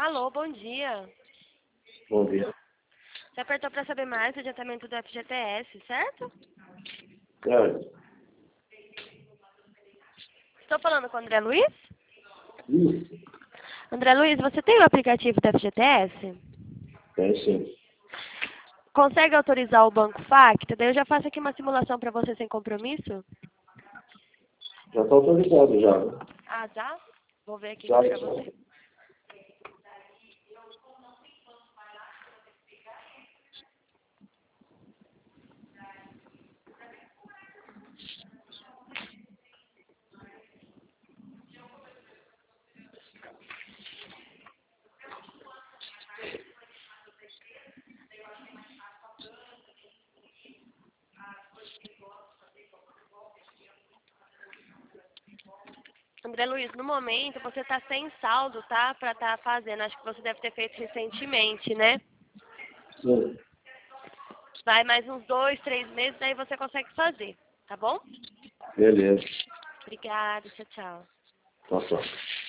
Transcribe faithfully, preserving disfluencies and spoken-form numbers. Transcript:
Alô, bom dia. Bom dia. Você apertou para saber mais do adiantamento do F G T S, certo? Certo. Estou falando com o André Luiz? Isso. André Luiz, você tem o aplicativo do F G T S? Tem sim. Consegue autorizar o Banco Facta? Daí eu já faço aqui uma simulação para você sem compromisso. Já está autorizado já, né? Ah, já? Vou ver aqui Já para está. você. André Luiz, no momento você está sem saldo, tá? Para estar fazendo. Acho que você deve ter feito recentemente, né? Sim. Vai mais uns dois, três meses, daí você consegue fazer, tá bom? Beleza. Obrigada, tchau, tchau. Tá só.